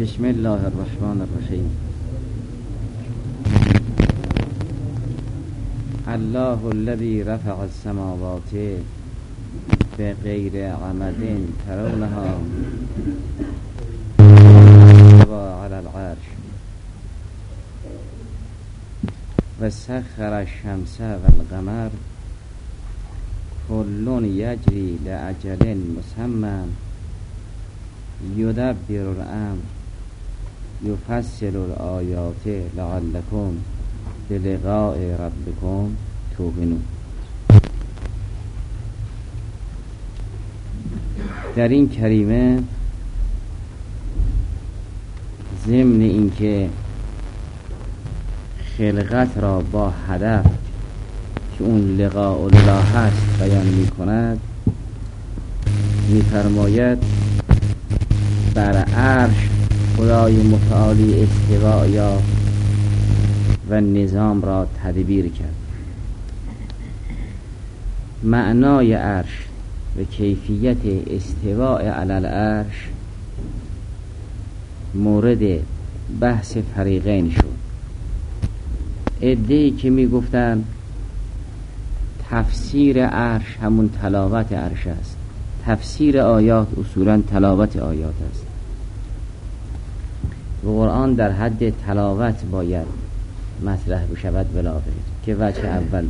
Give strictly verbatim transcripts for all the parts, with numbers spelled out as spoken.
بسم الله الرحمن الرحیم. الله الذي رفع السماوات بغیر عمد ترونها استوى على العرش وسخر الشمس والقمر كل يجري لأجل مسمى يدبر الأمر يفصل الآيات لعلكم بلقاء ربكم توقنون. در این کریمه ضمن اینکه خلقت را با هدف که اون لقاء الله هست بیان می کند، می فرماید بر عرش خدای متعالی استوا یا و نظام را تدبیر کرد. معنای عرش و کیفیت استواء علی العرش مورد بحث فریقین شد. عده‌ای که می گفتن تفسیر عرش همون تلاوت عرش است، تفسیر آیات اصولا تلاوت آیات است و قرآن در حد تلاوت باید مطرح بشود بلا غیر، که وجه اول.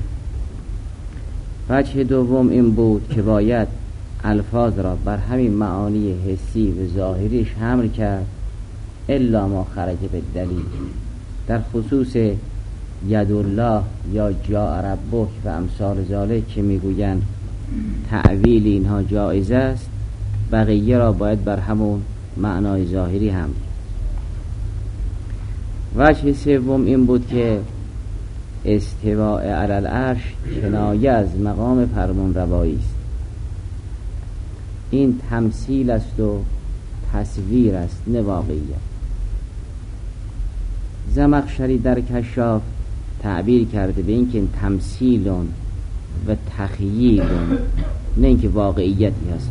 وجه دوم این بود که باید الفاظ را بر همین معانی حسی و ظاهریش حمل کرد الا ما خرج به دلیل. در خصوص یدالله یا جاء ربک و امثال ذالک که میگویند تعویل اینها جایز است، بقیه را باید بر همون معنای ظاهری حمل. وجه سوم این بود که استواء علی العرش کنایه از مقام فرمان روایی است. این تمثیل است و تصویر است، نه واقعیت. زمخشری در کشاف تعبیر کرده به این که تمثیل و تخییل، نه اینکه واقعیتی هست.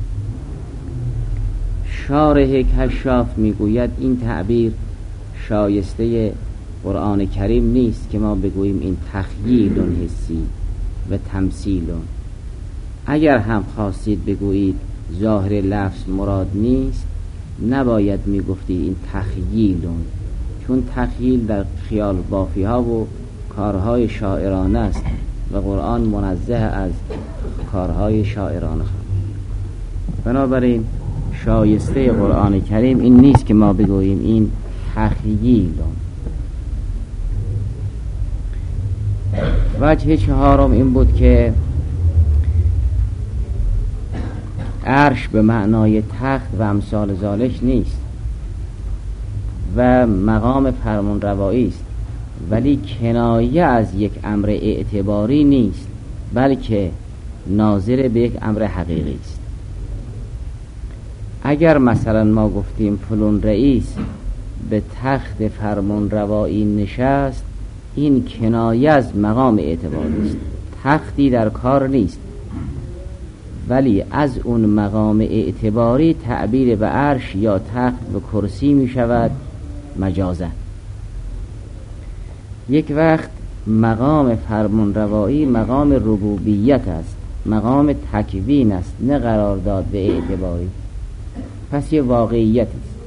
شارح کشاف میگوید این تعبیر شایسته قرآن کریم نیست که ما بگوییم این تخییل حسی و تمثیل. اگر هم خواستید بگویید ظاهر لفظ مراد نیست، نباید میگفتید این تخییل، چون تخییل در خیال بافی ها و کارهای شاعرانه است و قرآن منزه از کارهای شاعرانه. بنابراین شایسته قرآن کریم این نیست که ما بگوییم این تخییل. وجه چهارم این بود که عرش به معنای تخت و امثال ذالک نیست و مقام فرمان روایی است، ولی کنایه از یک امر اعتباری نیست، بلکه ناظر به یک امر حقیقی است. اگر مثلا ما گفتیم فلان رئیس به تخت فرمان روایی نشست، این کنایه از مقام اعتباری است، تختی در کار نیست، ولی از اون مقام اعتباری تعبیر به عرش یا تخت و کرسی می شود مجازا. یک وقت مقام فرمان روایی مقام ربوبیت است، مقام تکوین است، نه قرار داد به اعتباری. پس یه واقعیت است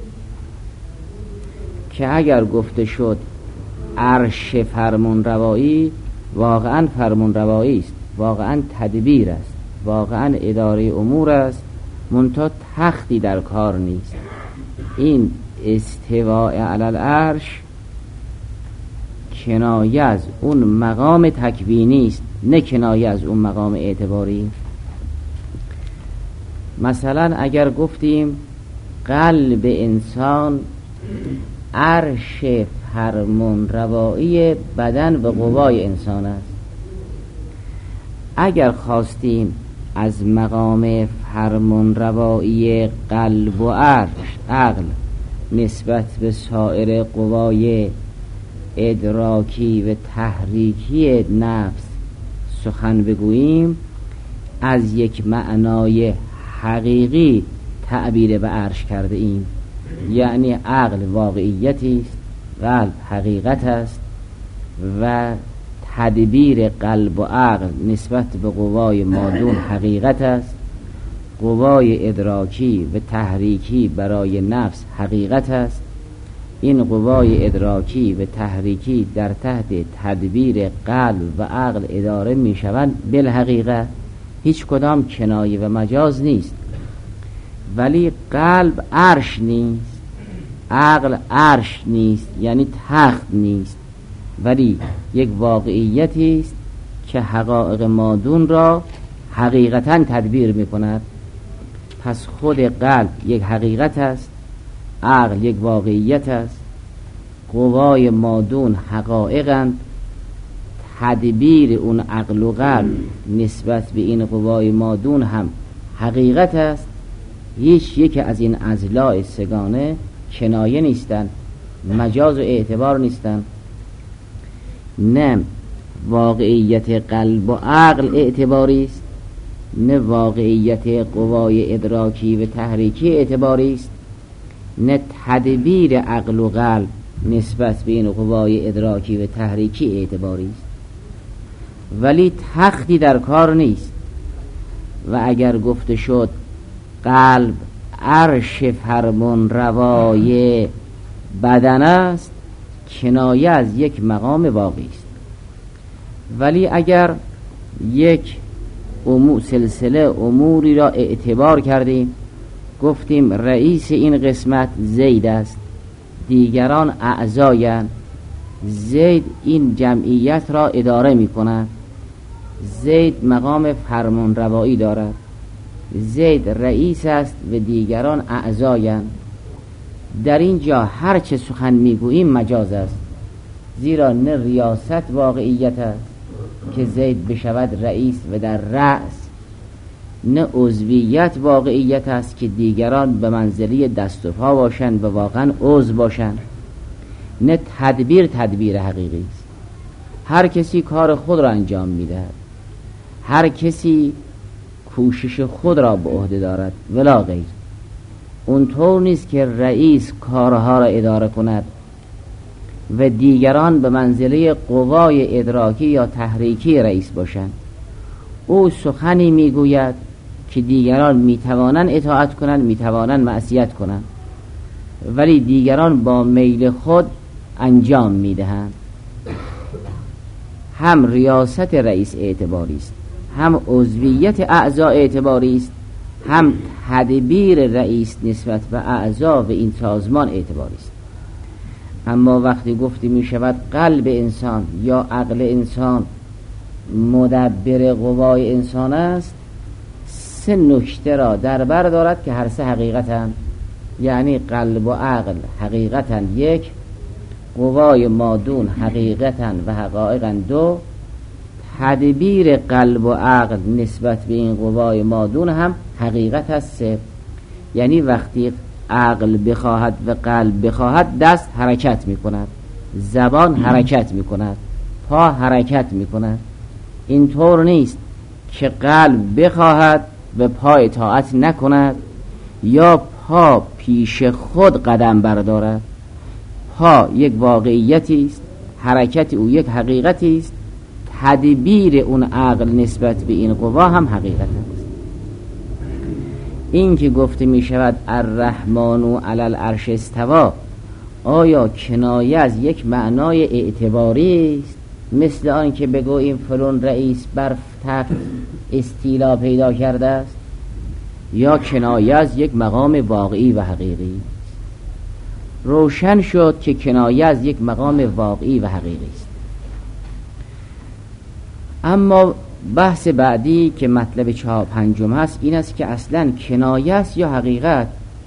که اگر گفته شد عرش فرمان روایی، واقعا فرمان روایی است، واقعا تدبیر است، واقعا اداره امور است، منتها تختی در کار نیست. این استواء علی العرش کنایه از اون مقام تکوینی است، نه کنایه از اون مقام اعتباری. مثلا اگر گفتیم قلب انسان عرش فرمان روایی بدن و قوای انسان است، اگر خواستیم از مقام فرمان روایی قلب و عرش عقل نسبت به سایر قوای ادراکی و تحریکی نفس سخن بگوییم، از یک معنای حقیقی تعبیر به عرش کرده ایم یعنی عقل واقعیتی است، قلب حقیقت است و تدبیر قلب و عقل نسبت به قوای مادون حقیقت است. قوای ادراکی و تحریکی برای نفس حقیقت است. این قوای ادراکی و تحریکی در تحت تدبیر قلب و عقل اداره می شوند بالحقیقه، هیچ کدام کنایه و مجاز نیست. ولی قلب عرش نیست، عقل عرش نیست، یعنی تخت نیست، ولی یک واقعیتی است که حقایق مادون را حقیقتا تدبیر می کند. پس خود قلب یک حقیقت است، عقل یک واقعیت است، قوای مادون حقایقند. تدبیر اون عقل و قلب نسبت به این قوای مادون هم حقیقت است. هیچ یک از این اضلاع سگانه کنایه نیستند، مجاز و اعتبار نیستند. نه واقعیت قلب و عقل اعتباری است، نه واقعیت قوای ادراکی و تحریکی اعتباری است، نه تدبیر عقل و قلب نسبت به این قوای ادراکی و تحریکی اعتباری است. ولی تختی در کار نیست. و اگر گفته شد قلب عرش فرمان روای بدن است، کنایه از یک مقام واقعی است. ولی اگر یک امور سلسله اموری را اعتبار کردیم، گفتیم رئیس این قسمت زید است، دیگران اعضایند، زید این جمعیت را اداره می کند، زید مقام فرمان روایی دارد، زید رئیس است و دیگران اعضایند. در اینجا هر چه سخن میگوییم مجاز است، زیرا نه ریاست واقعیت است که زید بشود رئیس و در رأس، نه عضویت واقعیت است که دیگران به منزله دست و پا باشند و واقعا عضو باشند، نه تدبیر تدبیر حقیقی است. هر کسی کار خود را انجام میدهد، هر کسی کوشش خود را به عهده دارد ولا غیر. اون طور نیست که رئیس کارها را اداره کند و دیگران به منزله قوای ادراکی یا تحریکی رئیس باشند. او سخنی میگوید که دیگران میتوانند اطاعت کنند، میتوانند معصیت کنند، ولی دیگران با میل خود انجام میدهند. هم ریاست رئیس اعتباری است، هم عضویت اعضا اعتباری است، هم تدبیر رئیس نسبت به اعضا و این سازمان اعتباری است. اما وقتی گفته می شود قلب انسان یا عقل انسان مدبر قوای انسان است، سه نکته را در بر دارد که هر سه حقیقتند. یعنی قلب و عقل حقیقتند یک، قوای مادون حقیقتند و حقایقند دو، تدبیر قلب و عقل نسبت به این قوای مادون هم حقیقت است سه. یعنی وقتی عقل بخواهد و قلب بخواهد، دست حرکت می کند، زبان حرکت می کند، پا حرکت می کند. این طور نیست که قلب بخواهد و پا اطاعت نکند یا پا پیش خود قدم بردارد. پا یک واقعیتی است، حرکت او یک حقیقتی است، تدبیر اون عقل نسبت به این قوا هم حقیقت است. این که گفته می شود الرحمن علی العرش استوا، آیا کنایه از یک معنای اعتباری است، مثل آن که بگوییم فلان رئیس بر تخت استیلا پیدا کرده است، یا کنایه از یک مقام واقعی و حقیقی؟ روشن شد که کنایه از یک مقام واقعی و حقیقی است. اما بحث بعدی که مطلب چهار پنجم هست این است که اصلا کنایه است یا حقیقت؟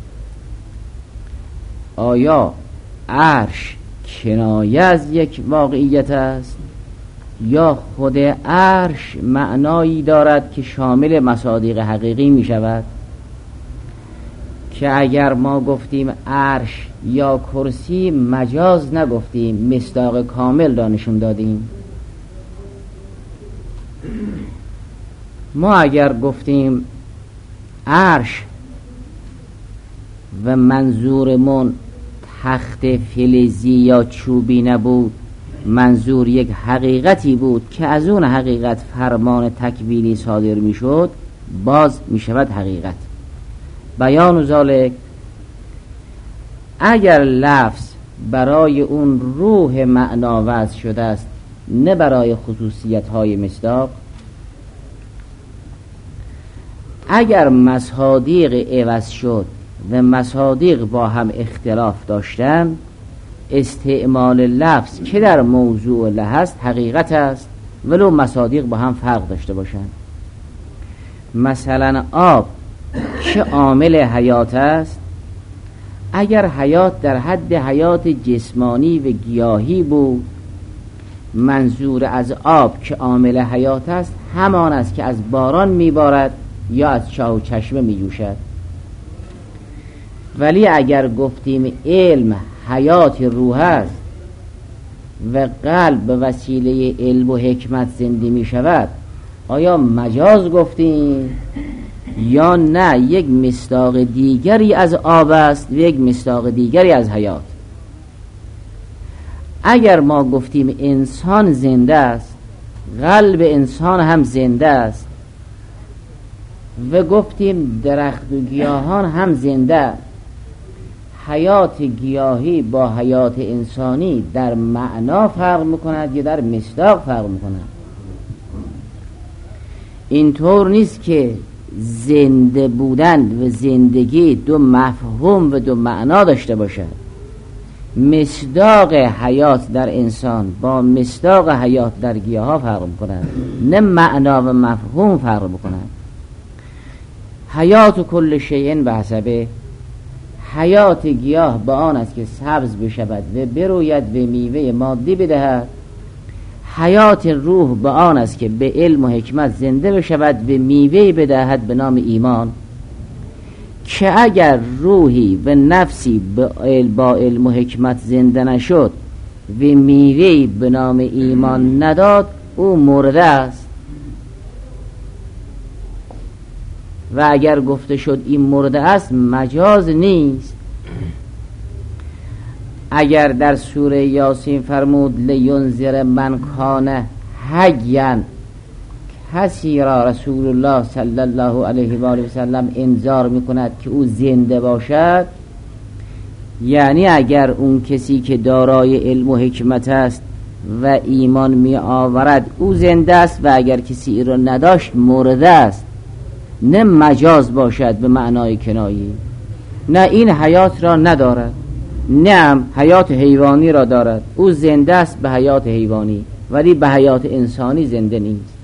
آیا عرش کنایه از یک واقعیت است یا خود عرش معنایی دارد که شامل مصادیق حقیقی می شود؟ که اگر ما گفتیم عرش یا کرسی مجاز نگفتیم، مصداق کامل دانشون دادیم. ما اگر گفتیم عرش و منظورمون تخت فلزی یا چوبی نبود، منظور یک حقیقتی بود که از اون حقیقت فرمان تکوینی صادر می شد، باز می شود حقیقت. بیان ذالک، اگر لفظ برای اون روح معنا وضع شده است نه برای خصوصیت های مصداق، اگر مصادیق عوض شد و مصادیق با هم اختلاف داشتن، استعمال لفظ که در موضوع له است حقیقت است ولو مصادیق با هم فرق داشته باشند. مثلا آب که عامل حیات است، اگر حیات در حد حیات جسمانی و گیاهی بود، منظور از آب که عامل حیات است همان است که از باران میبارد یا از چاه و چشمه میجوشد. ولی اگر گفتیم علم حیات روح است و قلب به وسیله علم و حکمت زنده می شود، آیا مجاز گفتیم یا نه یک مصداق دیگری از آب است و یک مصداق دیگری از حیات؟ اگر ما گفتیم انسان زنده است، قلب انسان هم زنده است، و گفتیم درخت و گیاهان هم زنده، حیات گیاهی با حیات انسانی در معنا فرق میکند یا در مصداق فرق میکند؟ اینطور نیست که زنده بودن و زندگی دو مفهوم و دو معنا داشته باشد. مصداق حیات در انسان با مصداق حیات در گیاه فرق میکند، نه معنا و مفهوم فرق میکند. حیات کل شیء به حسبه، حیات گیاه با آن است که سبز بشود و بروید و میوه مادی بدهد. حیات روح با آن است که به علم و حکمت زنده بشود و میوه بدهد به نام ایمان. که اگر روحی و نفسی با علم و حکمت زنده نشد و میوه به نام ایمان نداد، او مرده است. و اگر گفته شد این مرده است، مجاز نیست. اگر در سوره یاسین فرمود لینذر من کان حیا، کسی را رسول الله صلی الله علیه و آله و سلم انذار میکند که او زنده باشد، یعنی اگر اون کسی که دارای علم و حکمت است و ایمان می آورد او زنده است، و اگر کسی را نداشت مرده است. نه مجاز باشد به معنای کنایی، نه این حیات را ندارد، نه حیات حیوانی را دارد. او زنده است به حیات حیوانی ولی به حیات انسانی زنده نیست.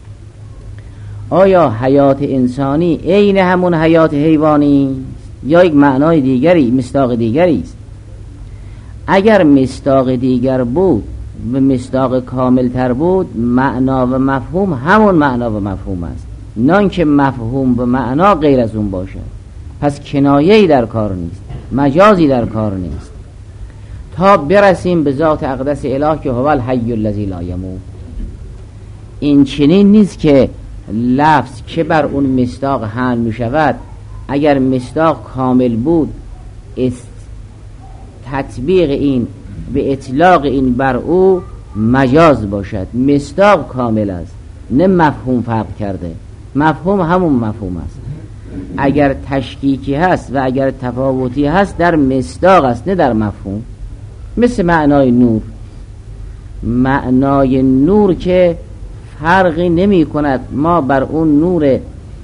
آیا حیات انسانی عین همون حیات حیوانی یا یک معنای دیگری، مصداق دیگری است؟ اگر مصداق دیگر بود و مصداق کامل تر بود، معنا و مفهوم همون معنا و مفهوم است، نه که مفهوم و معنا غیر از اون باشد. پس کنایه‌ای در کار نیست، مجازی در کار نیست، تا برسیم به ذات اقدس اله که هو الحی الذی لا یموت. این چنین نیست که لفظ که بر اون مصداق حمل می شود، اگر مصداق کامل بود است تطبیق این به اطلاق این بر او مجاز باشد. مصداق کامل است، نه مفهوم فرق کرده. مفهوم همون مفهوم است. اگر تشکیکی هست و اگر تفاوتی هست در مصداق است نه در مفهوم. مثل معنای نور، معنای نور که فرقی نمی کند ما بر اون نور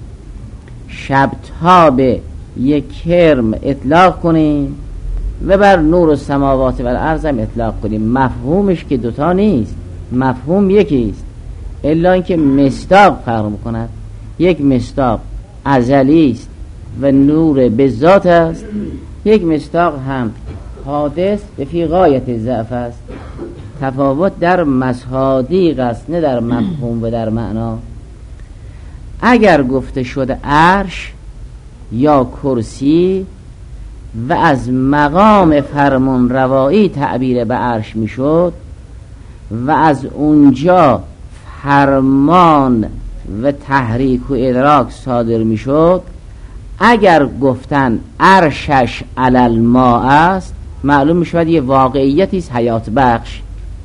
شبتاب یک کرم اطلاق کنیم و بر نور السماوات و الارض هم اطلاق کنیم، مفهومش که دوتا نیست، مفهوم یکیست، الا اینکه مصداق فرق میکند. یک مصداق ازلی است و نور به ذات است، یک مصداق هم حادث به فی غایت ضعف است. تفاوت در مصادیق است نه در مفهوم و در معنا. اگر گفته شد عرش یا کرسی و از مقام فرمان روایی تعبیر به عرش می شد و از اونجا فرمان و تحریک و ادراک صادر می شد، اگر گفتن عرشش علی الماء است، معلوم میشود یه واقعیتی است حیات بخش،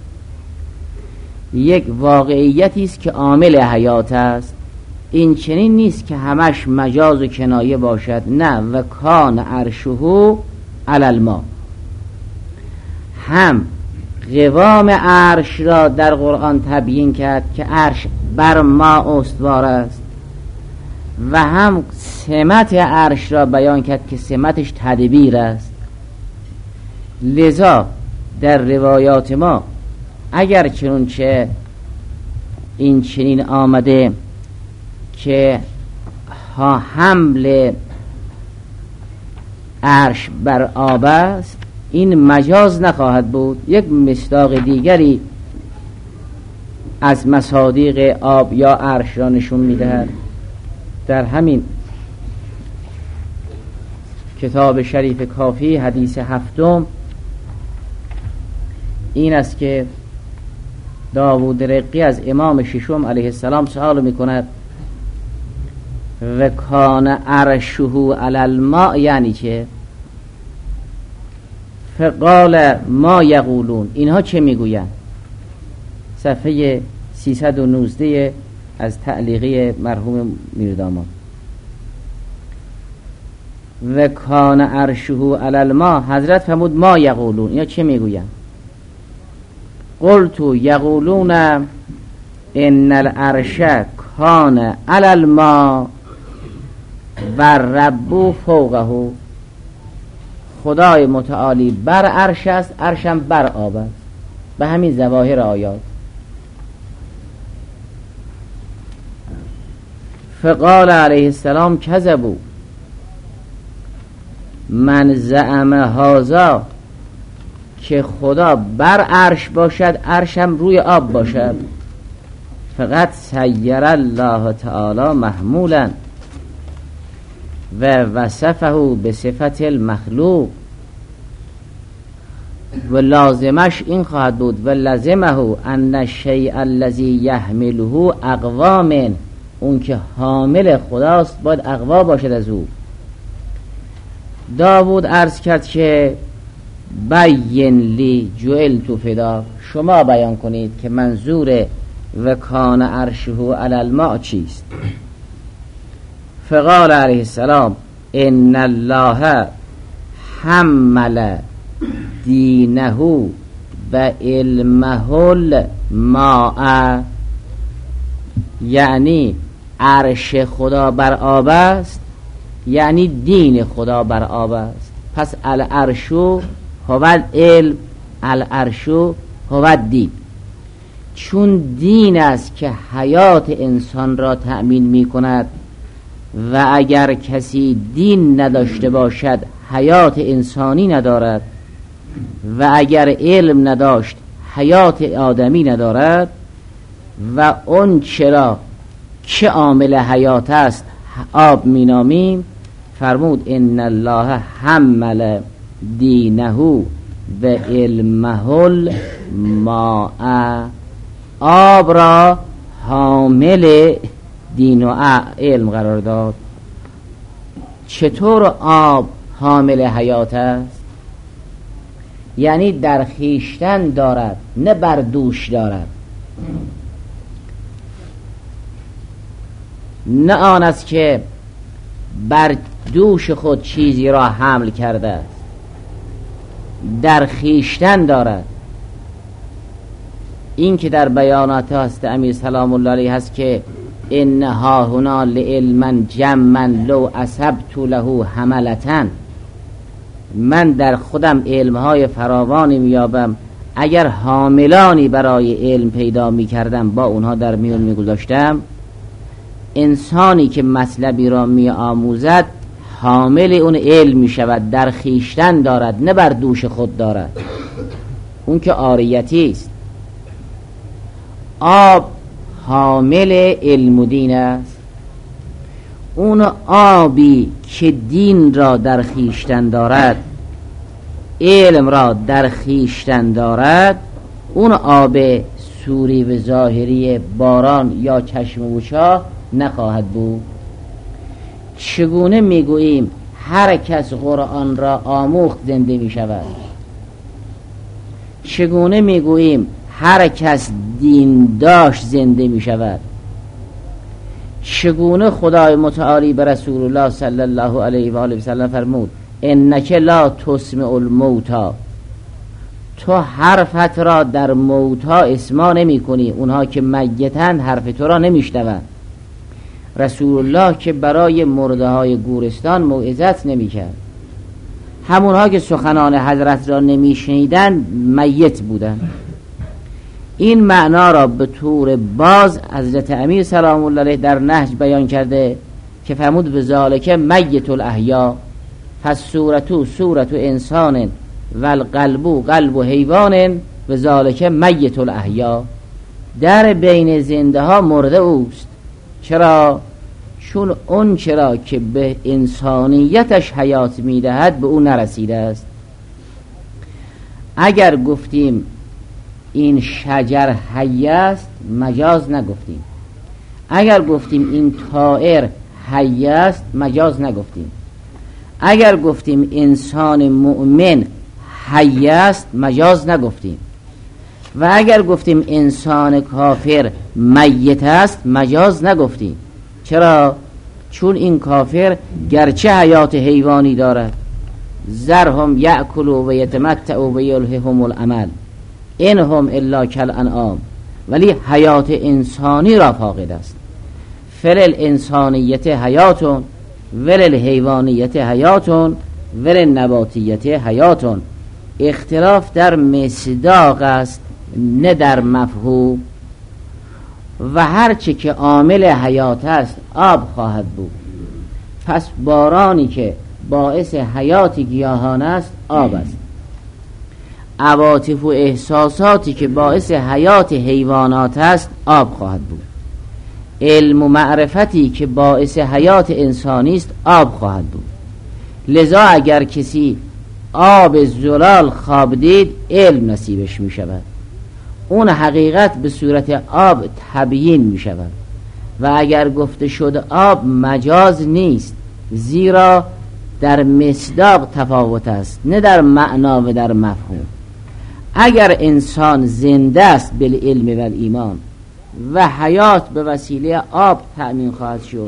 یک واقعیتی است که عامل حیات است. این چنین نیست که همش مجاز و کنایه باشد، نه. و کان عرشه علی الماء، هم قوام عرش را در قرآن تبیین کرد که عرش بر ما استوار است، و هم سمت عرش را بیان کرد که سمتش تدبیر است. لذا در روایات ما اگر چنانچه این چنین آمده که ها حمل عرش بر آب است، این مجاز نخواهد بود. یک مصداق دیگری از مصادیق آب یا عرش را نشون میدهد. در همین کتاب شریف کافی حدیث هفتم این است که داوود رقی از امام ششم علیه السلام سوال میکند و کان عرشه علی الماء یعنی چه؟ فقال ما یقولون، اینها چه میگویند؟ صفحه سیصد و نوزده از تعلیقی مرحوم میرداماد. و کان عرشه علی الماء، حضرت فرمود ما یقولون، اینها چه میگویند؟ قلت یقولون ان العرش کان علی الماء و رب فوقه، خدای متعالی بر عرش است، عرشم بر آب است، به همین ظواهر آیات. فقال علیه السلام کذبوا، من زعم هذا، که خدا بر عرش باشد عرشم روی آب باشد، فقط سیر الله تعالی محمولا و وصفه به صفت المخلوق، و لازمش این خواهد بود و لازمه ان الشیء الذی یحمله اقوا من، اون که حامل خداست باید اقوا باشد از او. داوود عرض کرد که بین لی جعلت فدا، شما بیان کنید که منظور و کان عرشه علی الماء چیست؟ فقال علیه السلام ان الله حمل دینه و علمه الماء، یعنی عرش خدا بر آب است، یعنی دین خدا بر آب است. پس العرش هو العلم، العرش هو الدین. چون دین است که حیات انسان را تأمین می کند، و اگر کسی دین نداشته باشد حیات انسانی ندارد، و اگر علم نداشت حیات آدمی ندارد، و اون چرا چه عامل حیات است آب می نامیم. فرمود ان الله حمل دینه و علمه الماء، آب را حامل دین و علم قرار داد. چطور آب حامل حیات است؟ یعنی در خیشتن دارد، نه بر دوش دارد. نه آن است که بر دوش خود چیزی را حمل کرده است، در خیشتن دارد. این که در بیانات هست امیر سلام الله علیه هست که انها هنا لعلما جما لو اصبت له حملتن، من در خودم علمهای فراوانی میابم، اگر حاملانی برای علم پیدا میکردم با اونها در میون میگذاشتم. انسانی که مطلبی را می آموزد حامل اون علم می شود، در خیشتن دارد، نه بر دوش خود دارد. اون که عاریتی است. آب حامل علم و دین است. اون آبی که دین را در خیشتن دارد، علم را در خیشتن دارد، اون آب سوری و ظاهری باران یا چشم و چاه نخواهد بود. چگونه میگوییم هر کس قرآن را آموخت زنده می شود؟ چگونه میگوییم هر کس دین داشت زنده می شود؟ چگونه خدای متعالی به رسول الله صلی الله علیه و آله و سلم فرمود انک لا تسمع الموتى، تو حرفت را در موتا اسما نمی کنی، اونها که میتند حرف تو را نمیشنوند. رسول الله که برای مرده های گورستان موعظت نمی کرد، همونها که سخنان حضرت را نمی شنیدند میت بودند. این معنا را به طور باز حضرت امیر سلام الله علیه در نهج بیان کرده که فرمود به ذالک میت الاحیا فالصورة صورة انسان والقلب قلب حیوان و ذالک میت الاحیا. در بین زنده ها مرده اوست. چرا؟ چون اون چرا که به انسانیتش حیات میدهد به اون نرسیده است. اگر گفتیم این شجر حی است مجاز نگفتیم، اگر گفتیم این طائر حی است مجاز نگفتیم، اگر گفتیم انسان مؤمن حی است مجاز نگفتیم، و اگر گفتیم انسان کافر میت است مجاز نگفتیم. چرا؟ چون این کافر گرچه حیات حیوانی دارد، ذرهم یأکلوا و یتمتعوا و یلههم الامل انهم الا کالانعام، ولی حیات انسانی را فاقد است. فلل انسانیت حیاتون ولل حیوانیت حیاتون ولل نباتیت حیاتون. اختلاف در مصداق است نه در مفهوم. و هرچه که عامل حیات است آب خواهد بود. پس بارانی که باعث حیات گیاهان است آب است. عواطف و احساساتی که باعث حیات حیوانات است آب خواهد بود. علم و معرفتی که باعث حیات انسانی است آب خواهد بود. لذا اگر کسی آب زلال خواب دید علم نصیبش می شود، اون حقیقت به صورت آب تبیین می شود. و اگر گفته شد آب مجاز نیست، زیرا در مصداق تفاوت است نه در معنا و در مفهوم. اگر انسان زنده است بالعلم و الایمان و حیات به وسیله آب تأمین خواهد شد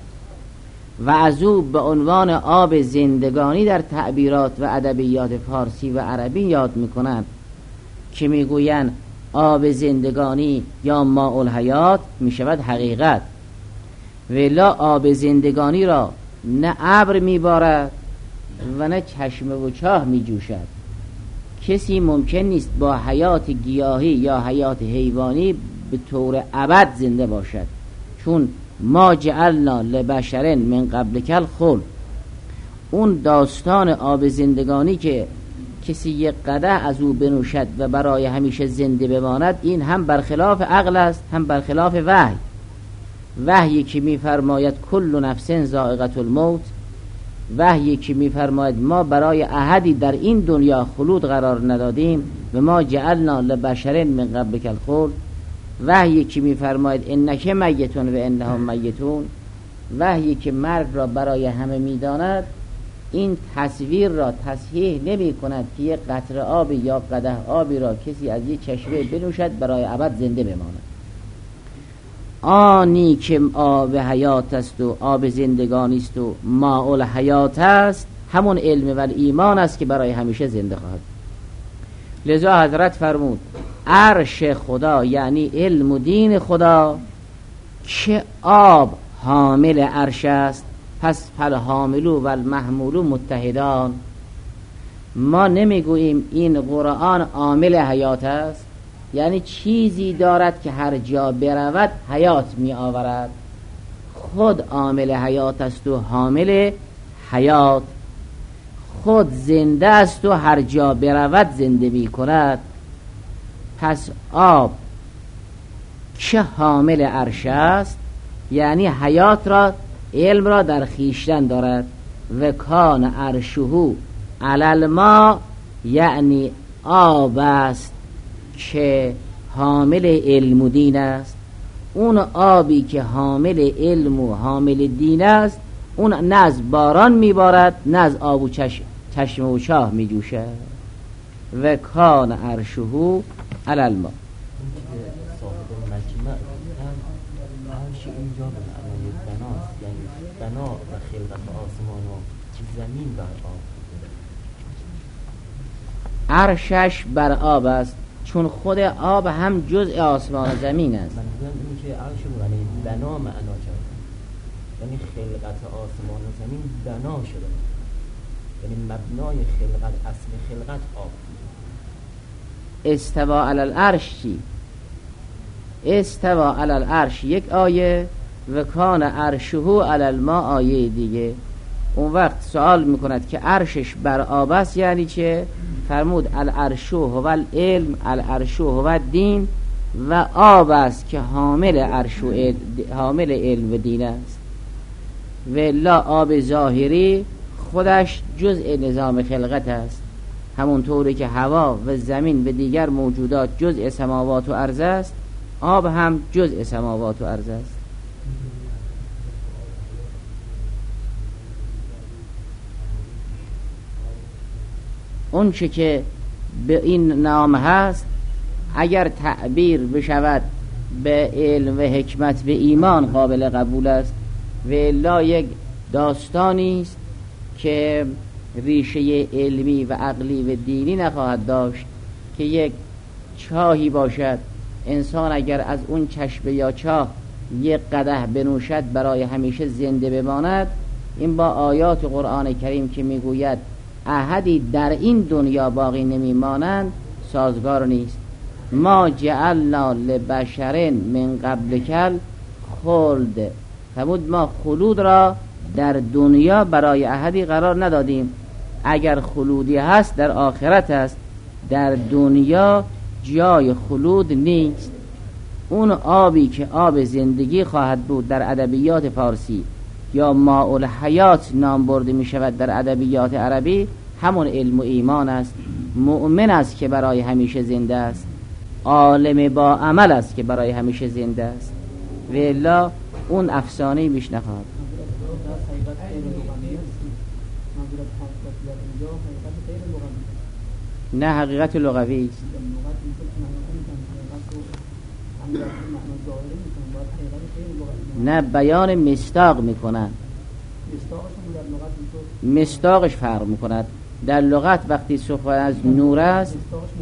و از او به عنوان آب زندگانی در تعبیرات و ادبیات فارسی و عربی یاد میکنند که میگویند آب زندگانی یا ماء الحیات میشود حقیقت. ولا آب زندگانی را نه ابر میبارد و نه چشمه و چاه میجوشد. کسی ممکن نیست با حیات گیاهی یا حیات حیوانی به طور ابد زنده باشد، چون ما جعلنا لبشر من قبلک الخلد. اون داستان آب زندگانی که کسی یک قدح از او بنوشد و برای همیشه زنده بماند، این هم برخلاف عقل است هم برخلاف وحی. وحی که میفرماید کل نفس ذائقة الموت، وحی که میفرماید ما برای احدی در این دنیا خلود قرار ندادیم و ما جعلنا لبشر من قبلک الخلد، وحی که میفرماید انک میتون و انهم میتون، وحی که مرگ را برای همه میداند، این تصویر را تصحیح نمی کند که یک قطره آبی یا قدح آبی را کسی از یک چشمه بنوشد برای ابد زنده بماند. آنی که آب حیات است و آب زندگانی است و ماء الحیات است همون علم و ایمان است که برای همیشه زنده خواهد. لذا حضرت فرمود عرش خدا یعنی علم و دین خدا که آب حامل عرش است، پس فالحاملو و المحمولو متحدان. ما نمیگوییم این قرآن عامل حیات است، یعنی چیزی دارد که هر جا برود حیات می آورد. خود عامل حیات است و حامل حیات، خود زنده است و هر جا برود زنده می کند. پس آب که حامل عرش است یعنی حیات را علم را در خیشتن دارد. و کان عرشه علی الماء یعنی آب است که حامل علم و دین است. اون آبی که حامل علم و حامل دین است اون نه از باران میبارد نه از آب و چشم چشم و چاه میجوشد. و کان عرشه علی الماء. صاحب مجمع عرش اینجا به معنای بناست، یعنی بنا و خلقت آسمان و زمین بر آب. عرشش بر آب است چون خود آب هم جزء آسمان و زمین است. منظورم اینه که عرش یعنی بنا معنا کرد، یعنی خلقت آسمان و زمین بنا شده، یعنی مبنای خلقت، اصل خلقت آب. استوا علی العرش چی؟ استوا علی العرش یک آیه و کان عرشه علی الماء آیه دیگه. اون وقت سوال میکند که عرشش بر آب است یعنی چه؟ فرمود العرش هو العلم، العرش هو الدین، و آب است که حامل عرش و علم، حامل علم و دین است. و لا آب ظاهری خودش جزء نظام خلقت است، همونطوری که هوا و زمین و دیگر موجودات جزء سماوات و ارض است، آب هم جزء سماوات و ارض است. اون چه که به این نام هست اگر تعبیر بشود به علم و حکمت و ایمان قابل قبول است، و الا یک داستانی است که ریشه علمی و عقلی و دینی نخواهد داشت. که یک چاهی باشد، انسان اگر از اون چشمه یا چاه یک قدح بنوشد برای همیشه زنده بماند، این با آیات قرآن کریم که میگوید احدی در این دنیا باقی نمیمانند سازگار نیست. ما جعلنا لبشر من قبلک خلد، فرمود ما خلود را در دنیا برای احدی قرار ندادیم. اگر خلودی هست در آخرت است، در دنیا جای خلود نیست. اون آبی که آب زندگی خواهد بود در ادبیات فارسی یا ماء الحیات نام برده می شود در ادبیات عربی، همون علم و ایمان است. مؤمن است که برای همیشه زنده است، عالم با عمل است که برای همیشه زنده است، و الا اون افسانه‌ای بیش نخواهد. نه حقیقت لغوی است. نه بیان مصداق میکنن، مصداقش فرق میکند. در لغت وقتی سخن از نور است،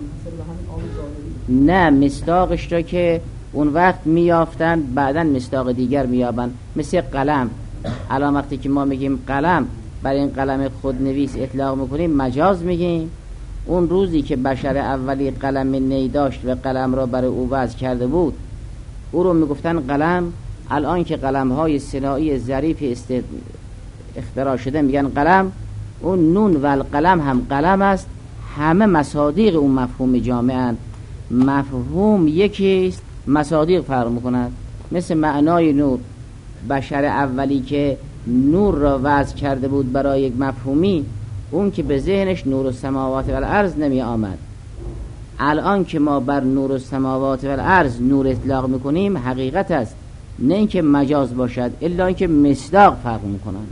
نه مصداقش را که اون وقت میافتن بعداً مصداق دیگر میابن، مثل قلم. الان وقتی که ما میگیم قلم، برای این قلم خودنویس اطلاق میکنیم، مجاز میگیم. اون روزی که بشر اولی قلم نی داشت و قلم را برای او وضع کرده بود، او رو میگفتن قلم. الان که قلم های صناعی ظریف است اختراع شده میگن قلم. اون نون و القلم هم قلم است، همه مصادیق اون مفهوم جامعن. مفهوم یکیست، مصادیق فرق میکند. مثل معنای نور، بشر اولی که نور را وضع کرده بود برای یک مفهومی، اون که به ذهنش نور السماوات و الارض نمی آمد. الان که ما بر نور السماوات و الارض نور اطلاق میکنیم حقیقت است، نه اینکه مجاز باشد، الا اینکه مصداق فرق میکنند.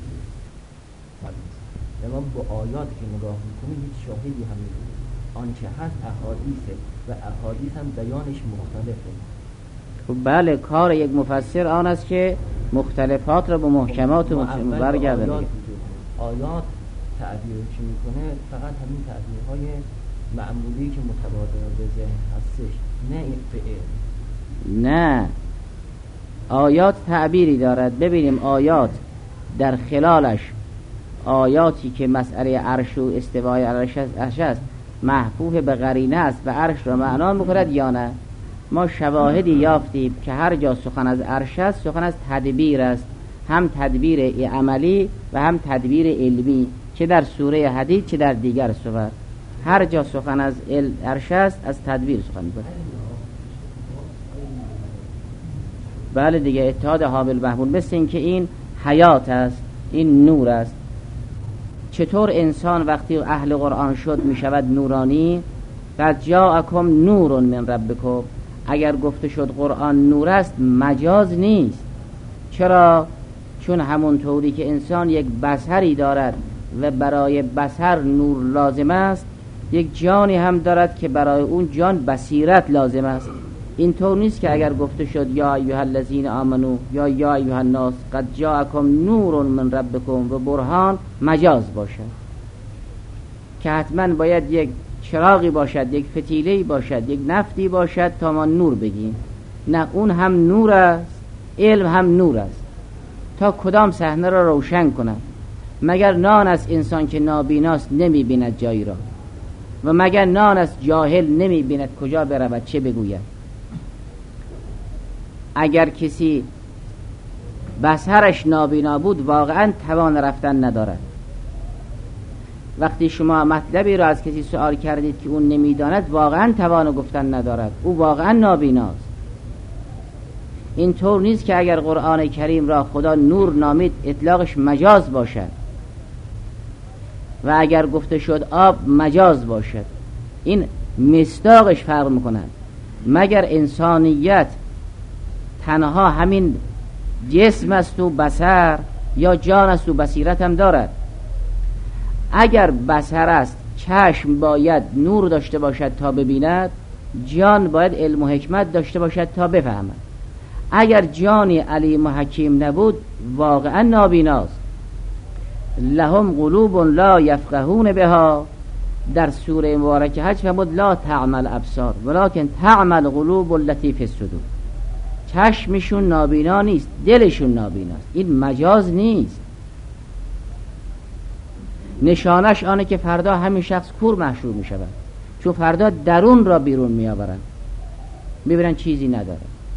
ما با آیات که نگاه میکنیم هیچ شاهدی هم نیست. آنچه هست احادیثه و احادیث هم بیانش مختلفه. خب بله، کار یک مفسر آن است که مختلفات را به محکمات و برگردونه. آیات, آیات تعبیر که میکنه فقط همین تعبیرهای معمولی که متبادر به ذهن هستش، نه این فعل. نه، آیات تعبیری دارد. ببینیم آیات در خلالش، آیاتی که مسئله عرش و استوای عرش است محفوظ به قرینه است و عرش را معنا میکند یا نه. ما شواهدی یافتیم که هر جا سخن از عرش است سخن از تدبیر است، هم تدبیر عملی و هم تدبیر علمی، چه در سوره حدید چه در دیگر سور. هر جا سخن از عرش است از تدبیر سخن می‌کنه. بله دیگه، اتحاد حامل محمول، مثل این که این حیات است، این نور است. چطور انسان وقتی اهل قرآن شد می شود نورانی؟ قد جاءکم نور من ربکم. اگر گفته شد قرآن نور است مجاز نیست. چرا؟ چون همون طوری که انسان یک بصری دارد و برای بصر نور لازم است، یک جانی هم دارد که برای اون جان بصیرت لازم است. این طور نیست که اگر گفته شد یا ایها الذین آمنو یا یا ایها الناس قد جاءکم نور من ربکم و برهان مجاز باشد، که حتما باید یک چراغی باشد، یک فتیله‌ای باشد، یک نفتی باشد تا ما نور بگیم. نه، اون هم نور است، علم هم نور است. تا کدام صحنه را روشن کند؟ مگر نان است انسان که نابیناست نمی بیند جایی را، و مگر نان است جاهل نمی بیند کجا برود چه بگوید؟ اگر کسی بصرش نابینا بود واقعا توان رفتن ندارد. وقتی شما مطلبی را از کسی سوال کردید که اون نمیداند، واقعا توان گفتن ندارد، او واقعا نابیناست. این طور نیست که اگر قرآن کریم را خدا نور نامید اطلاقش مجاز باشد و اگر گفته شد آب مجاز باشد. این مصداقش فرق میکند. مگر انسانیت تنها همین جسم است و بصر، یا جان است و بصیرت هم دارد؟ اگر بصر است چشم باید نور داشته باشد تا ببیند، جان باید علم و حکمت داشته باشد تا بفهمد. اگر جانی علیم و حکیم نبود واقعا نابیناست. لهم قلوب لا یفقهون بها، در سوره مبارکه حج فرمود لا تعمل ابصار ولکن تعمل قلوب التي فی الصدور. چشمشون نابینا نیست، دلشون نابیناست. این مجاز نیست. نشانش آنه که فردا همین شخص کور محشور می شود، چون فردا درون را بیرون می آورن، میبینن چیزی نداره.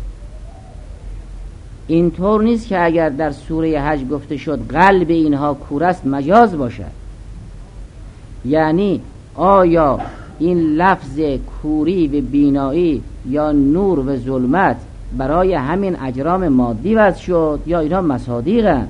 این طور نیست که اگر در سوره حج گفته شد قلب اینها کور است مجاز باشد. یعنی آیا این لفظ کوری و بینایی یا نور و ظلمت برای همین اجرام مادی وضع شد یا اینها مصادیقن؟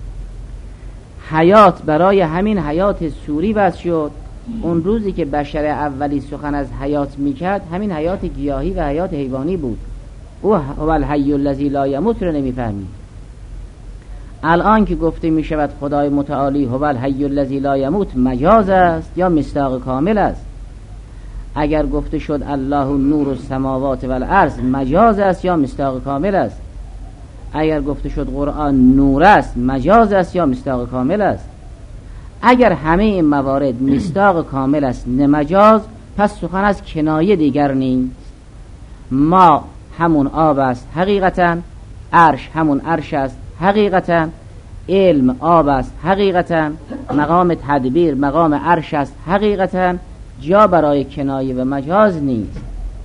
حیات برای همین حیات سوری وضع شد؟ اون روزی که بشر اولی سخن از حیات میکرد همین حیات گیاهی و حیات حیوانی بود. او هو الحی الذی لا یموت رو نمیفهمی. الان که گفته میشود خدای متعالی هو الحی الذی لا یموت، مجاز است یا مصداق کامل است؟ اگر گفته شد الله نور السماوات والارض، مجاز است یا مصداق کامل است؟ اگر گفته شد قرآن نور است، مجاز است یا مصداق کامل است؟ اگر همه این موارد مصداق کامل است نه مجاز، پس سخن از کنایه دیگر نیست. ما همون آب است حقیقتا، عرش همون عرش است حقیقتا، علم آب است حقیقتا، مقام تدبیر مقام عرش است حقیقتا، جا برای کنایه و مجاز نیست.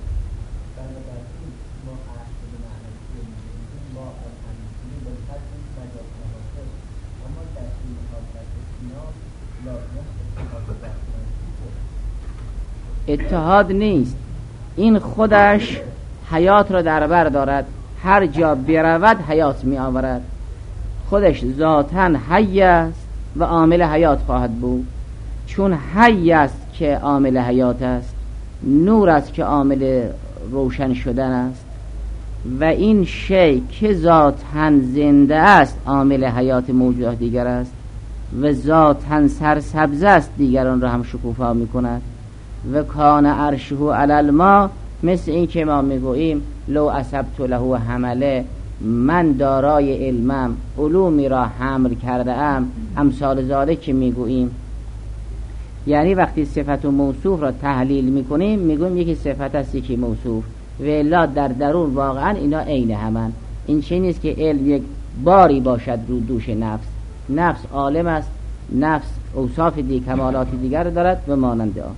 اتحاد نیست، این خودش حیات را در بر دارد، هر جا برود حیات می آورد. خودش ذاتاً حی است و عامل حیات خواهد بود، چون حی است که عامل حیات است، نور است که عامل روشن شدن است، و این شی که ذاتاً زنده است عامل حیات موجودات دیگر است، و ذاتاً سرسبز است دیگران را هم شکوفا می کند. و کان عرشه علی الماء، مثل این که ما میگوییم لو اصبت له حمله، من دارای علمم علومی را حمل کرده ام، امثال ذالک که میگوییم. یعنی وقتی صفت و موصوف را تحلیل میکنیم میگوییم یکی صفت است یکی موصوف، و الا در درون واقعا اینا عین همن. این چه نیست که علم یک باری باشد رو دوش نفس. نفس عالم است، نفس اوصاف دی کمالات دیگر دارد و مانند آن.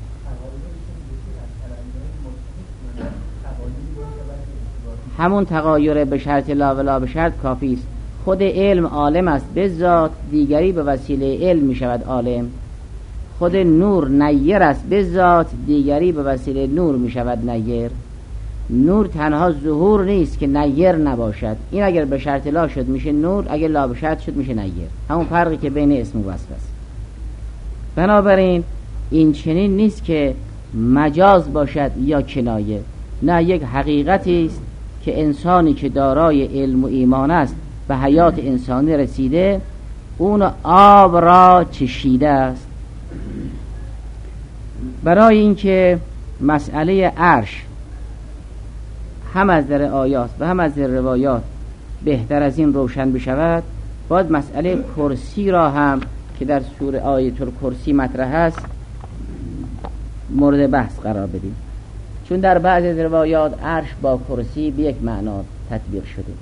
همون تغایر به شرط لا و لا به شرط کافی است. خود علم عالم است به ذات، دیگری به وسیله علم می شود عالم. خود نور نیر است به ذات، دیگری به وسیله نور می شود نیر. نور تنها ظهور نیست که نیر نباشد، این اگر به شرط لا شد میشه نور، اگر لا به شرط شد میشه نیر. همون فرقی که بین اسم و وصف است. بنابراین این چنین نیست که مجاز باشد یا کنایه، نه، یک حقیقتی است که انسانی که دارای علم و ایمان است به حیات انسانی رسیده، اون آب را چشیده است. برای اینکه مسئله عرش هم از در آیات و هم از در روایات بهتر از این روشن بشود، باید مسئله کرسی را هم که در سوره آیت الکرسی مطرح است مورد بحث قرار بدیم. چون در بعض از روایات عرش با کرسی به یک معنا تطبیق شده.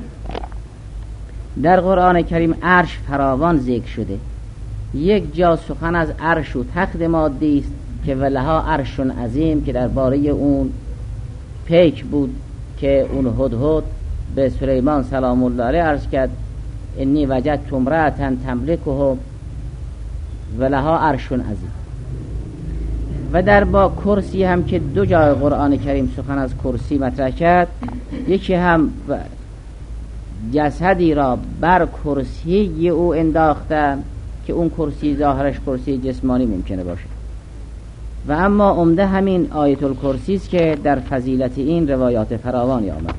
در قرآن کریم عرش فراوان ذکر شده. یک جا سخن از عرش و تخت مادی است که ولها عرش عظیم، که درباره اون پیک بود که اون هدهد به سلیمان سلام الله علیه عرض کرد انی وجدت امرأة تملکهم ولها عرش عظیم. و در با کرسی هم که دو جای قرآن کریم سخن از کرسی مطرح کرد، یکی هم جسدی را بر کرسی او انداختن که اون کرسی ظاهرش کرسی جسمانی ممکنه باشه. و اما عمده همین آیت الکرسی است که در فضیلت این روایات فراوانی آمد.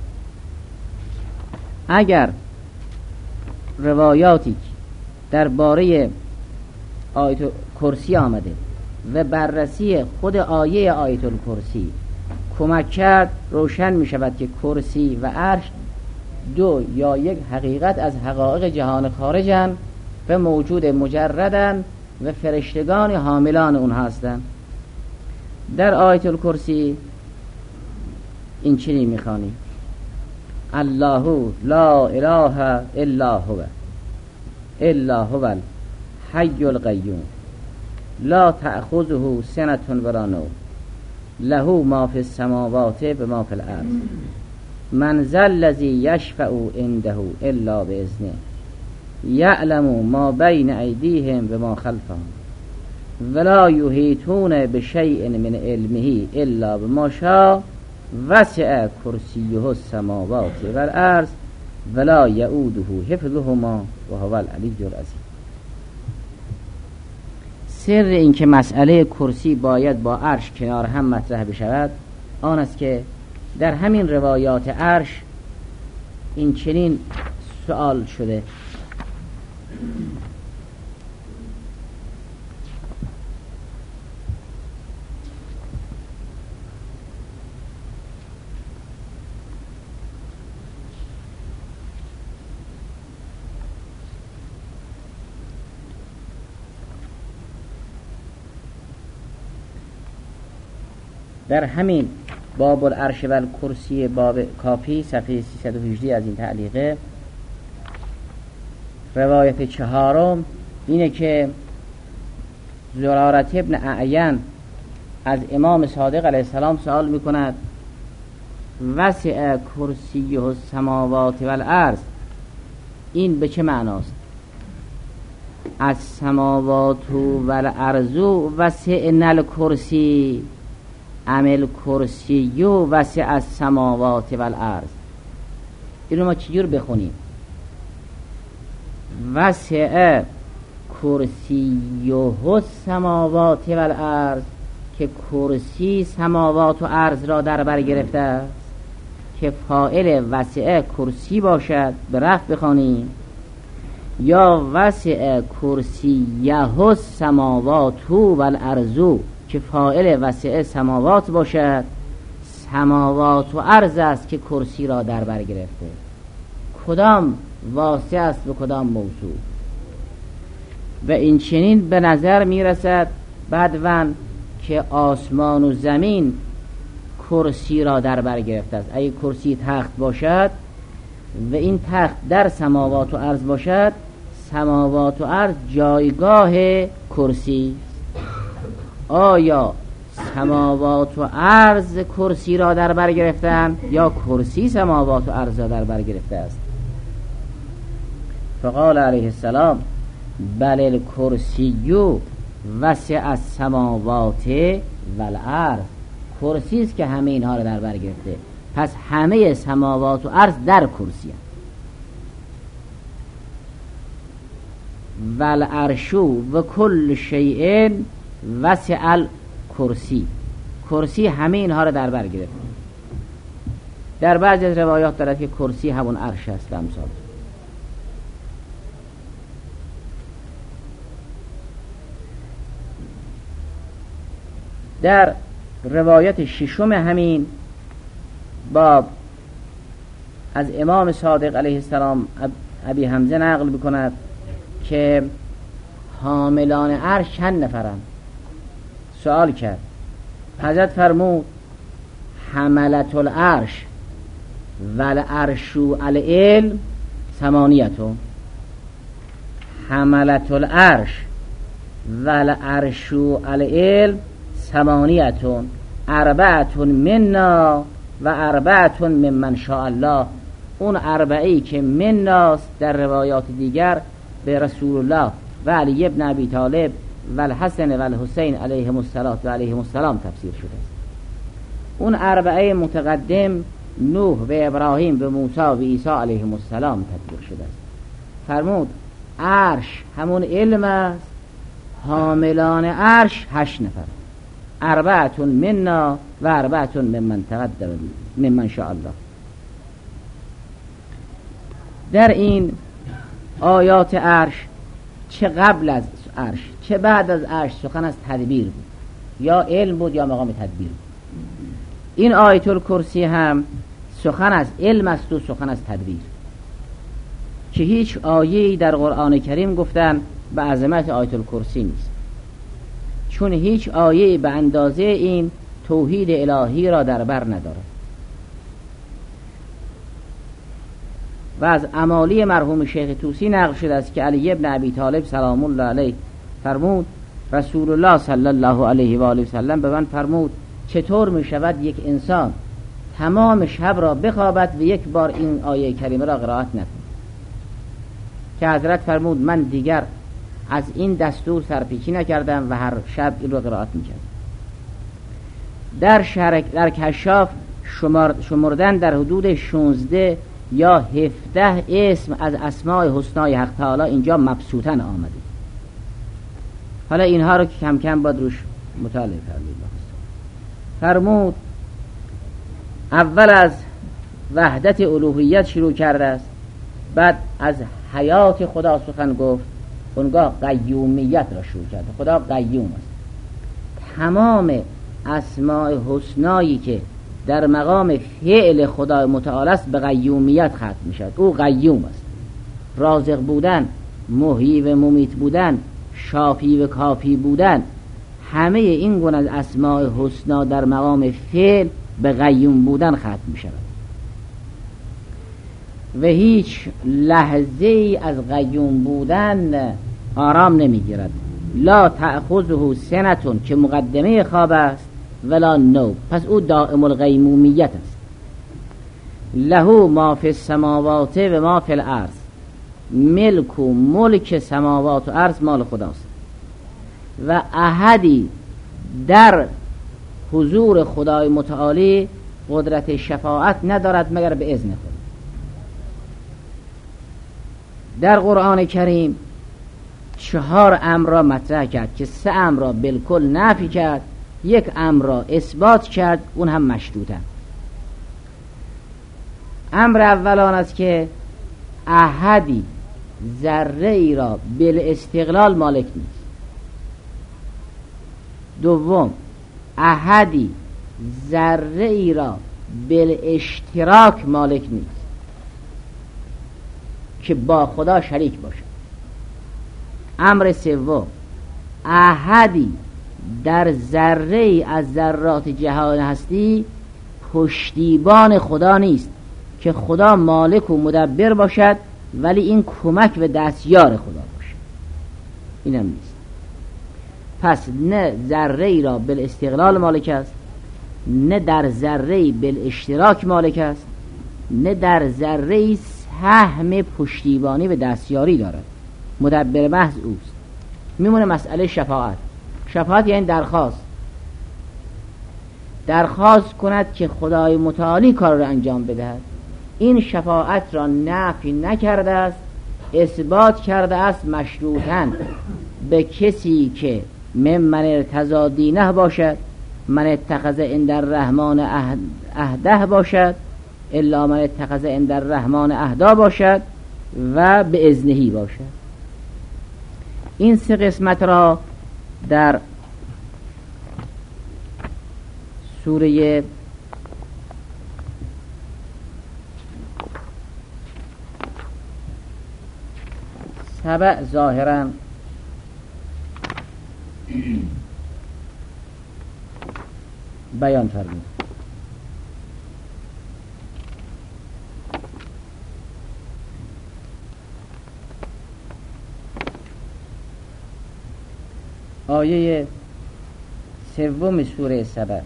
اگر روایاتی درباره آیت الکرسی آمده و بررسی خود آیه آیت الکرسی کمک کرد، روشن می شود که کرسی و عرش دو یا یک حقیقت از حقایق جهان خارجن و موجود مجردن و فرشتگان حاملان اون هستن. در آیت الکرسی این چنین میخوانی: الله لا اله الا هو الا هو الحی القیوم لا تأخذه سنة ولا نوم له ما فی السماوات و ما فی الارض من ذا الذی یشفع عنده الا باذنه یعلم ما بین ایدیهم و ما خلفهم ولا یحیطون بشیء من علمه الا بما شاء وسع کرسیه السماوات و الارض ولا یؤوده حفظهما و هو العلی العظیم. سر این که مسئله کرسی باید با عرش کنار هم مطرح بشود آن است که در همین روایات عرش این چنین سوال شده: در همین باب العرش و الکرسی باب کافی صفحه سیصد و هجده از این تعلیقه روایت چهارم اینه که زرارت ابن اعین از امام صادق علیه السلام سوال میکند: وسع کرسیه السماوات و الارض، این به چه معناست؟ از سماوات و الارض وسع الکرسی عمل کرسیو وسع از سماوات و الارض. این رو ما چجور بخونیم؟ وسع کرسیه السماوات و الارض، که کرسی سماوات و ارض را در بر گرفته است، که فاعل وسع کرسی باشد به رفع بخوانیم، یا وسع کرسیه السماوات و الارض که فاعل وسع سماوات باشد، سماوات و ارض است که کرسی را در بر گرفته. کدام واسع است و کدام موصول؟ و این چنین به نظر می رسد بدون که آسمان و زمین کرسی را در بر گرفته است. اگه کرسی تخت باشد و این تخت در سماوات و ارض باشد، سماوات و ارض جایگاه کرسی. آیا سماوات و ارض کرسی را در بر گرفتن یا کرسی سماوات و ارض را در بر گرفته است؟ فقال علیه السلام: بل الکرسی وسع السماوات و الارض، کرسی است که همه اینها را در بر گرفته، پس همه سماوات و ارض در کرسی هست. و العرش و کل شیء وسع الکرسی، کرسی همه اینها را در بر گرفته. در بعضی از روایات دارد که کرسی همون عرش است. امثال در روایت ششم همین باب از امام صادق علیه السلام ابی حمزه نقل بکند که حاملان عرش چند نفرند؟ سوال کرد. حضرت فرمود حملت العرش والعرشو العلم ثمانیتون. حملت العرش والعرشو العلم ثمانیتون اربعتون منا و اربعتون ممن شاء الله. اون اربعی که مناست در روایات دیگر به رسول الله و علی ابن ابی طالب و الحسن و الحسین علیهم الصلاة و علیهم السلام تفسیر شده است. اون اربعه متقدم نوح و ابراهیم و موسی و عیسی علیهم السلام تطبیق شده است. فرمود عرش همون علم است، حاملان عرش هشت نفر، اربعتون منا و اربعتون ممن تقدم ممن شاء الله. در این آیات عرش چه قبل از عرش چه بعد از عرش سخن از تدبیر بود، یا علم بود یا مقام تدبیر بود. این آیت الکرسی هم سخن از علم است و سخن از تدبیر، که هیچ آیه‌ای در قرآن کریم گفتن به عظمت آیت الکرسی نیست، چون هیچ آیه‌ای به اندازه این توحید الهی را در بر ندارد. و از امالی مرحوم شیخ طوسی نقل شده است که علی ابن ابی طالب سلام الله علیه فرمود رسول الله صلی الله علیه و آله و سلم به من فرمود چطور می شود یک انسان تمام شب را بخوابد و یک بار این آیه کریمه را قرائت نکند؟ که حضرت فرمود من دیگر از این دستور سرپیچی نکردم و هر شب این را قرائت میکردم. در شرک در کشاف شمار شمردن در حدود شانزده یا هفده اسم از اسماء حسنای حق تعالی اینجا مبسوطاً آمده. حالا اینها رو که کم کم باید روش مطالعه فرمایید. فرمود اول از وحدت الوهیت شروع کرده است، بعد از حیات خدا سخن گفت، اونگاه قیومیت را شروع کرده. خدا قیوم است. تمام اسماء حسنایی که در مقام فعل خدا متعال است به قیومیت ختم می شود. او قیوم است. رازق بودن، محیی و ممیت بودن، شافی و کافی بودن، همه این گونه از اسماء حسنا در مقام فعل به قیوم بودن ختم می شود و هیچ لحظه ای از قیوم بودن آرام نمی گیرد. لا تأخذه سنتون که مقدمه خواب است ولا نو، پس او دائم القیمومیت است. له ما فی السماوات و ما فی الارض، ملک و ملک سماوات و ارض مال خداست و احدی در حضور خدای متعالی قدرت شفاعت ندارد مگر به اذن خدا. در قرآن کریم چهار امر را مطرح کرد که سه امر را بالکل نفی کرد، یک امر را اثبات کرد، اون هم مشروطه. امر اول آن است که احدی ذره ای را بالاستقلال مالک نیست. دوم، احدی ذره ای را بالاشتراک مالک نیست که با خدا شریک باشد. امر سوم، احدی در ذره ای از ذرات جهان هستی پشتیبان خدا نیست که خدا مالک و مدبر باشد ولی این کمک و دستیار خدا باشد. اینم نیست. پس نه ذره ای را بالاستقلال مالک است، نه در ذره ای بالاشتراک مالک است، نه در ذره ای سهم پشتیبانی و دستیاری دارد. مدبر محض اوست. میمونه مسئله شفاعت. شفاعت یعنی درخواست درخواست کند که خدای متعالی کار را انجام بدهد. این شفاعت را نفی نکرده است، اثبات کرده است مشروطاً به کسی که ممن ارتضی دینه باشد، من اتخذ عند الرحمن عهده باشد، الا من اتخذ عند الرحمن عهدا باشد و به اذنهی باشد. این سه قسمت را در سوره سبع ظاهرا بیان فرمود. آیه سوم سوره سبع: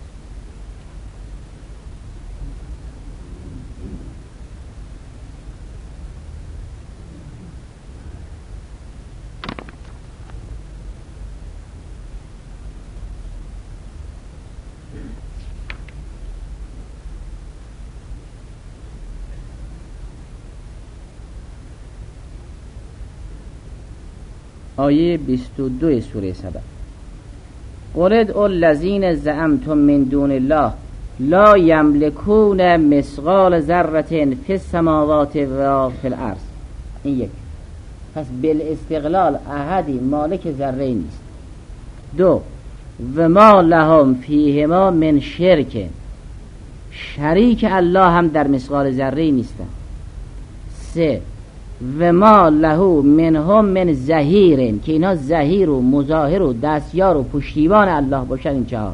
آیه بیست و دو سوره سبع: قل ادعوا الذین زعمتم من دون الله لا یملکون مثقال ذره فی السماوات و فی الارض. این یک. پس بالاستقلال احدی مالک ذره نیست. دو: و ما لهم فیهما من شرک، شریک الله هم در مثقال ذره نیستن. سه: و ما له منهم من ظهیر، که اینا ظهیر و مظاهر و دستیار و پشتیبان الله باشن. این چهار.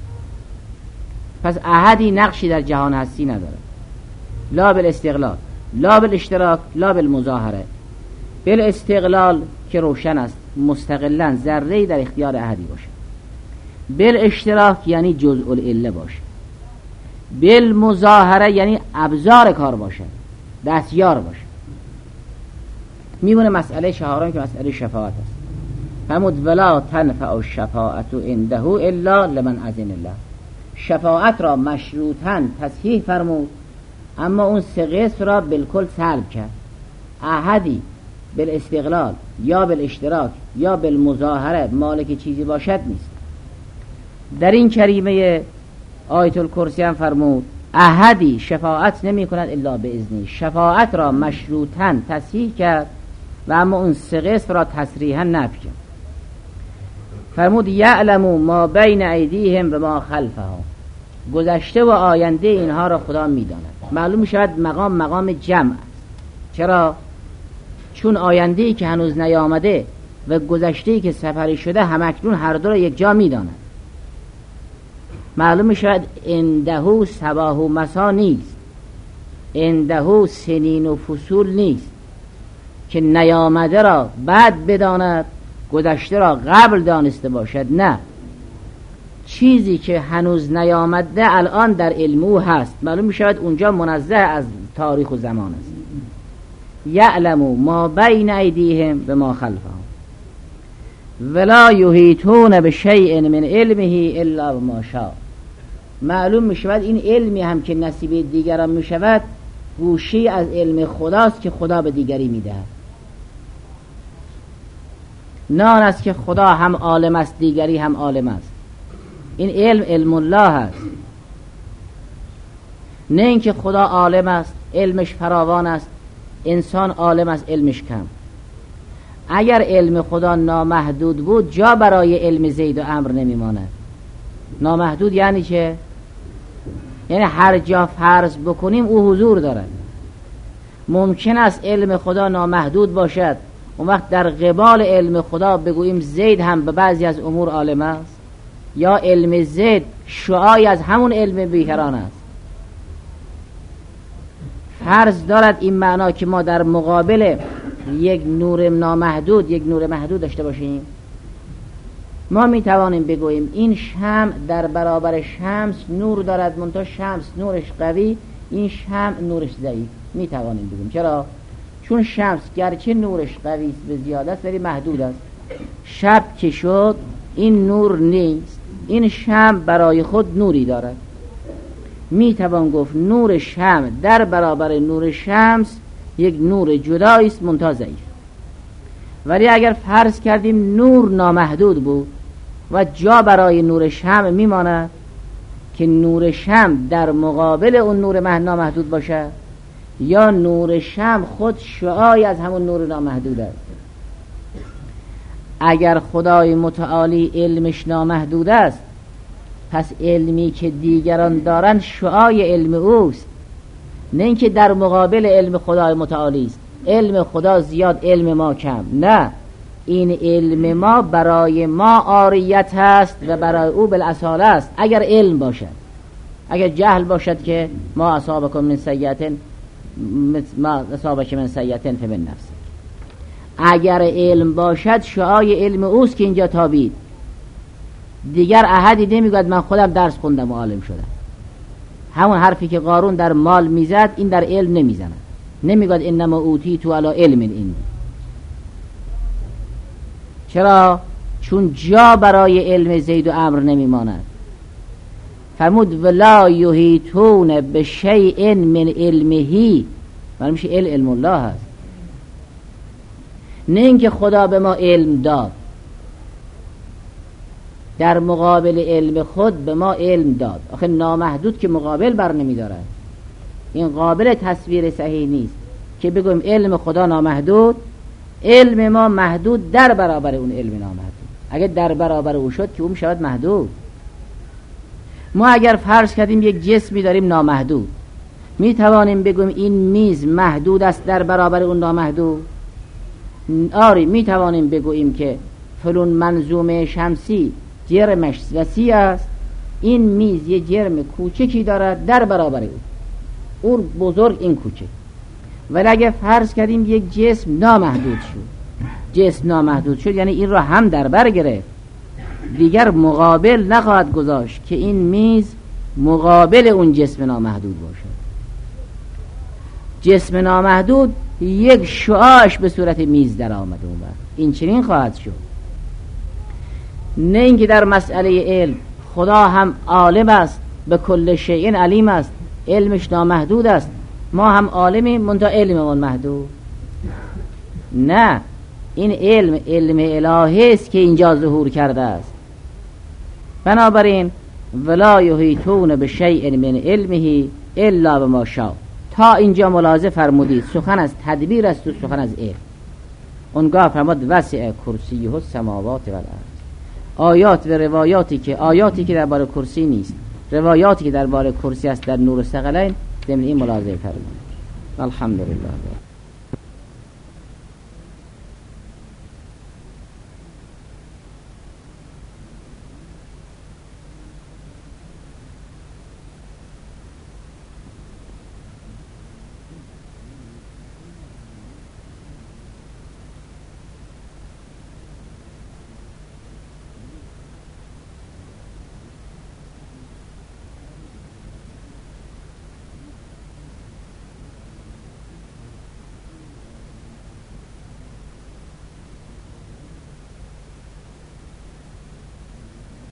پس احدی نقشی در جهان هستی نداره، لا بالاستقلال، لا بالاشتراک، لا بالمظاهره. بالاستقلال که روشن است، مستقلا ذره‌ای در اختیار احدی باشه. بالاشتراک یعنی جزء العله باشه. بالمظاهره یعنی ابزار کار باشه، دستیار باشه. میمونه مسئله چهارم که مسئله شفاعت است. فرمود ولا تنفع الشفاعت عنده الا لمن اذن الله. شفاعت را مشروطاً تصحیح فرمود، اما اون سه قسم را بالکل سلب کرد. احدی بالاستقلال یا بالاشتراک یا بالمظاهره مالک چیزی باشد نیست. در این کریمه آیت الکرسی هم فرمود احدی شفاعت نمی کند الا باذنی. شفاعت را مشروطاً تصحیح کرد و اما اون سه قسم را تصریحاً نفی کرد. فرمود یعلم ما بین ایدیهم و ما خلفهم. گذشته و آینده اینها را خدا میداند. معلوم شود مقام مقام جمع است. چرا؟ چون آینده‌ای که هنوز نیامده و گذشته‌ای که سپری شده همکنون هر دو را یک جا میداند. معلوم شود عنده صباح و مسا نیست، عنده سنین و فصول نیست که نیامده را بعد بداند، گذشته را قبل دانسته باشد. نه، چیزی که هنوز نیامده الان در علم او هست. معلوم می شود اونجا منزه از تاریخ و زمان است. یعلم ما بین ایدیهم و ما خلفهم ولا یحیطون بشیء من علمه الا بما شاء. معلوم می شود این علمی هم که نصیب دیگران می شود گوشی از علم خداست که خدا به دیگری می دهد. نه آن است که خدا هم عالم است دیگری هم عالم است. این علم علم الله است. نه اینکه خدا عالم است علمش فراوان است، انسان عالم است علمش کم. اگر علم خدا نامحدود بود جا برای علم زید و عمرو نمیماند. نامحدود یعنی چه؟ یعنی هر جا فرض بکنیم او حضور دارد. ممکن است علم خدا نامحدود باشد، اون وقت در قبال علم خدا بگوییم زید هم به بعضی از امور عالم است، یا علم زید شعاعی از همون علم بیکران است. فرض دارد این معنا که ما در مقابل یک نور نامحدود یک نور محدود داشته باشیم. ما می توانیم بگوییم این شمع در برابر شمس نور دارد، منتها شمس نورش قوی، این شمع نورش ضعیف. می توانیم بگوییم. چرا؟ چون شمس گرچه نورش قوی است به زیادت است ولی محدود است. شب که شد این نور نیست، این شمع برای خود نوری دارد. می توان گفت نور شمع در برابر نور شمس یک نور جدایی است منتها ضعیف. ولی اگر فرض کردیم نور نامحدود بود و جا برای نور شمع میماند که نور شمع در مقابل اون نور نامحدود باشه، یا نور شمع خود شعاعی از همون نور نامحدود است. اگر خدای متعالی علمش نامحدود است پس علمی که دیگران دارن شعاع علم اوست، نه اینکه در مقابل علم خدای متعالی است. علم خدا زیاد، علم ما کم. نه، این علم ما برای ما عاریت هست و برای او بالاصاله است. اگر علم باشد، اگر جهل باشد که ما اصابکم من سیئة ما اصابک من سیئة فمن نفسک. اگر علم باشد شعاع علم اوست که اینجا تابید. دیگر احدی نمیگوید من خودم درس خوندم و عالم شدم. همون حرفی که قارون در مال میزد این در علم نمیزند. نمیگوید انما اوتیت علی علم این. چرا؟ چون جا برای علم زید و عمرو نمیماند. فرمود ولا یحیطون بشیء من علمه، ولی میشه علم علم الله هست. نه اینکه خدا به ما علم داد، در مقابل علم خود به ما علم داد. آخه نامحدود که مقابل بر نمی دارد. این قابل تصویر صحیح نیست که بگویم علم خدا نامحدود، علم ما محدود در برابر اون علم نامحدود. اگر در برابر او شد که اون شود محدود. ما اگر فرض کردیم یک جسمی داریم نامحدود، می توانیم بگویم این میز محدود است در برابر اون نامحدود؟ آری، می توانیم بگوییم که فلون منظومه شمسی جرمش وسیع است، این میز یه جرم کوچکی دارد در برابر او، اون بزرگ این کوچک. ولی اگه فرض کردیم یک جسم نامحدود شد، جسم نامحدود شد یعنی این را هم در بر گرفت، دیگر مقابل نخواهد گذاشت که این میز مقابل اون جسم نامحدود باشد. جسم نامحدود یک شعاعش به صورت میز در آمده اون وقت این چنین خواهد شد. نه اینکه در مسئله علم خدا هم عالم است، به کل شیء علیم است، علمش نامحدود است، ما هم عالمیم منتها علممون محدود. نه، این علم علم الهی است که اینجا ظهور کرده است. بنابراین ولا یحیطون بشیء من علمه الا بما شاء. تا اینجا ملاحظه فرمودید سخن از تدبیر است و سخن از علم. اونگاه فرمود وسع کرسیه السماوات و الارض. آیات و روایاتی که آیاتی که درباره کرسی نیست، روایاتی که درباره کرسی است در نور الثقلین ضمن این ملاحظه فرمود. الحمدلله.